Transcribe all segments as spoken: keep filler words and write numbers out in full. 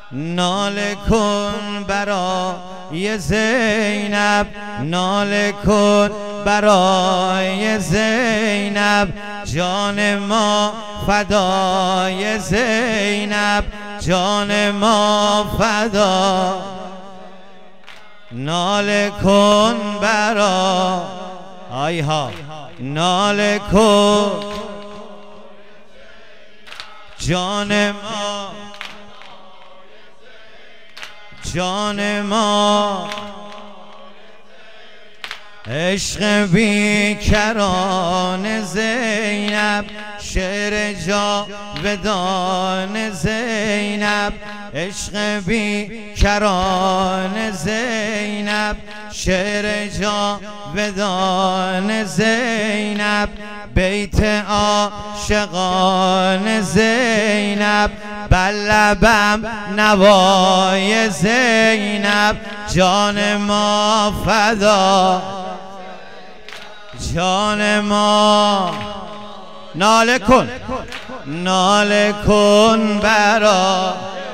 ناله کن برای زینب، ناله کن برای زینب، جان ما فدای زینب، جان ما فدا. ناله کن برای آیها، ناله کن جان ما، جان ما، عشق بیکران زینب، شعر جاودان زینب، عشق بیکران زینب، شعر جاودان زینب، بیت عاشقان زینب، بر لبم نوای زینب، جان ما فدا، جان ما. ناله کن، ناله کن برا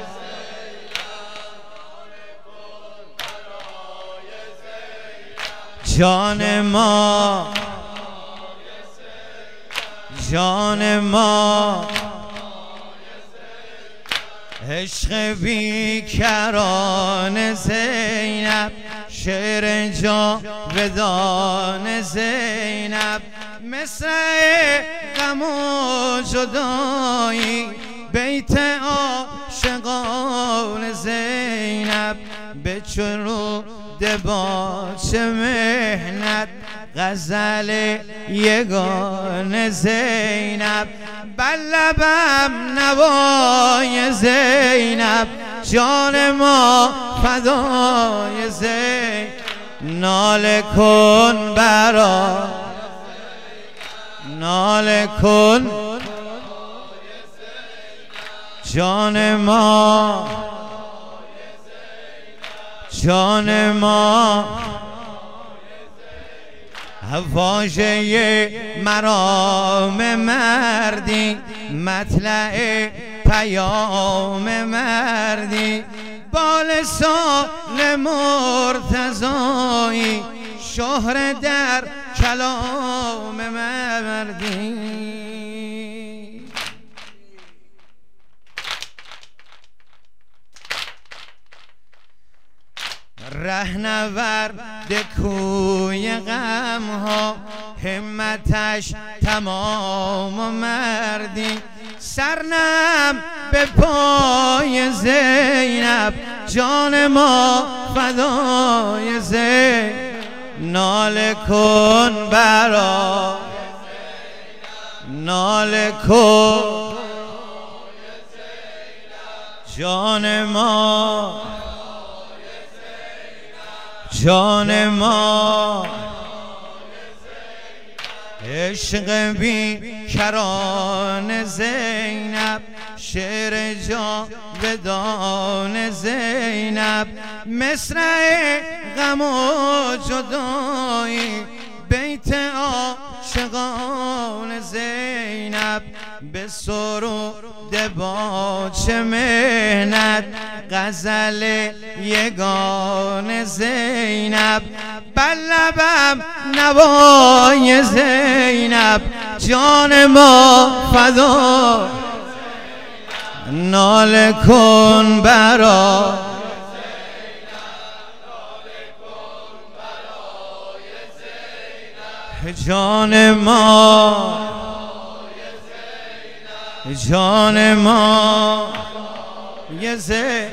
جان ما، جان ما، عشق بیکران زینب، شعر جاودان زینب، مصرع غم و جدایی، بیت عاشقان زینب، به چرود باچ مهنت، غزل یگان زینب، بر لبم نوای زینب، جان ما فدای زینب. ناله کن برا، ناله کن جان ما، جان ما، واژه مرام مردی، مطلع پیام مردی، بال سال مرتضایی، شهر در کلام مردی. رهنورد کوی غم ها، همتش تمام و مردی، سرنم به پای زینب، جان ما فدای زینب. ناله کن برا، ناله کن جان ما، جان ما، عشق بیکران زینب، شعر جاودان زینب، مصرع غم و جدایی، بیت عاشقان زینب، به سرود باچ مهنت، غزل یگان زینب، بر لبم نوای زینب، جان ما فدا. ناله کن برا، جان ما، جان ما، یه زینب،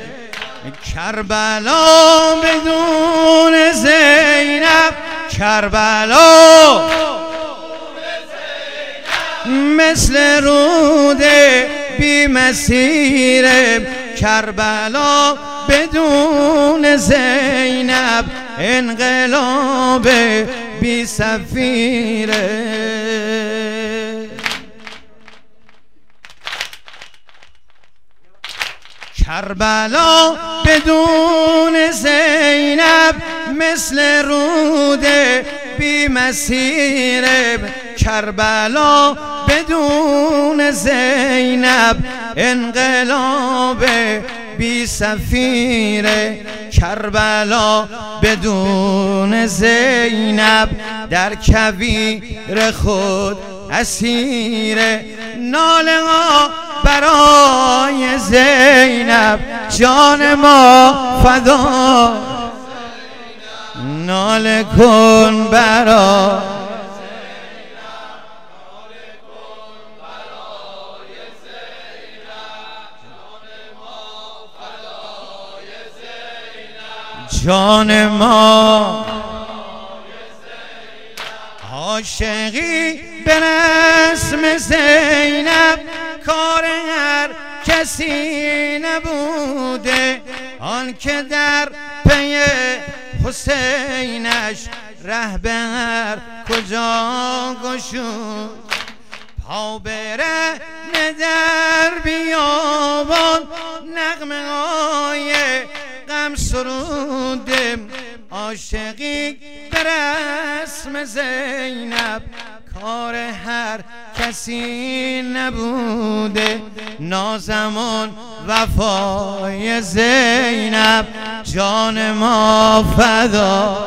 کربلا بدون زینب، کربلا مثل رود بی مسیر، کربلا بدون زینب، انقلاب بی سفیره. کربلا بدون زینب مثل رود بی مسیر، کربلا بدون زینب انقلاب بی سفیر کربلا بدون زینب در کویر خود اسیر ناله ها برای زینب جان ما فدا ناله کن برای جان ما عاشقی به رسم زینب کار هر کسی نبوده آن که در پی حسینش ره به هر کجا گشود پا بره در بیابان نغمه های غم سرودم عاشقی به رسم زینب کار هر کسی نبوده نازمون وفای زینب جان ما فدا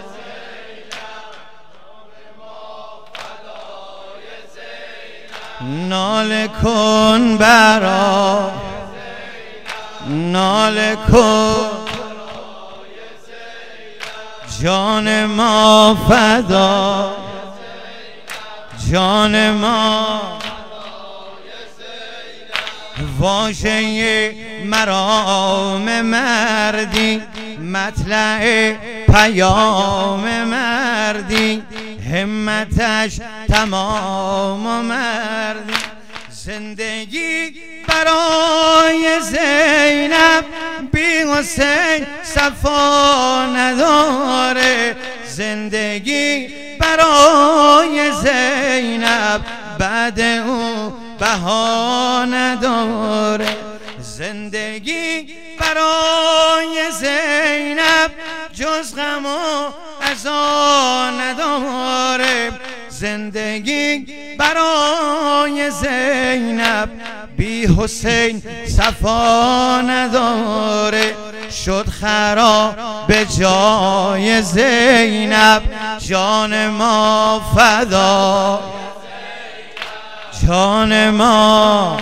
ناله کن برا ناله کن جان ما فدا جان ما واژه مرام مردی مطلع پیام مردی همتش تمام و مردی زندگی برای زینب بی حسین صفا نداره زندگی برای زینب بعد او بها نداره زندگی برای زینب جز غم و عزا نداره زندگی برای زینب بی حسین صفا نداره شد خراب به جای زینب جان ما فدا جان ما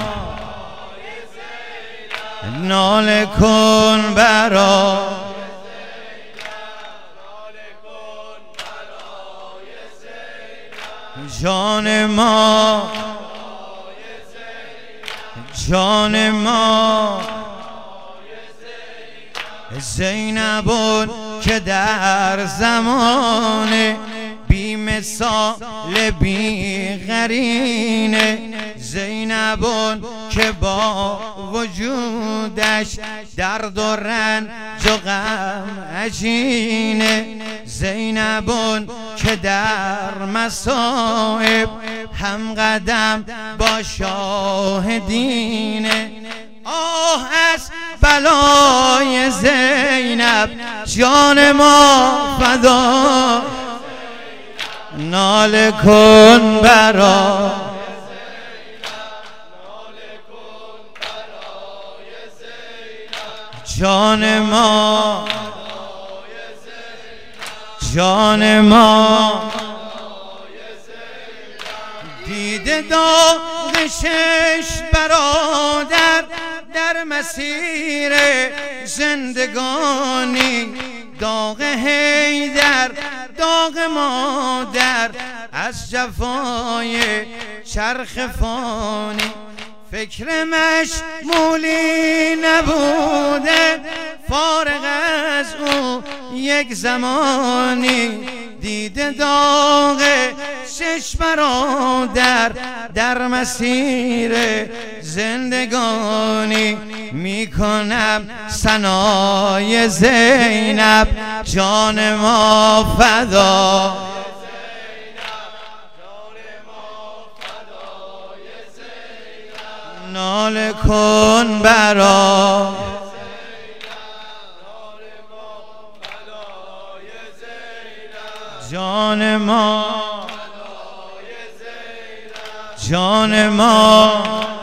ناله کن برا جان ما جان ما زینبون که در زمان بی مثال بی قرینه زینبون که با وجودش درد و رنج و غم عجینه زینبون که در مصائب هم قدم با شاهدینه آه از بلای زینب جان ما فدا ناله کن برا جان ما جان ما دیده داغ شش برادر در مسیر زندگانی داغ حیدر داغ مادر از جفای چرخ فانی فکر مشمولی نبوده فارغ از او یک زمانی دیده داغ شش برادر در مسیر زندگانی میکنم ثنای زینب جان ما فدا ناله کن برا جان ما جان ما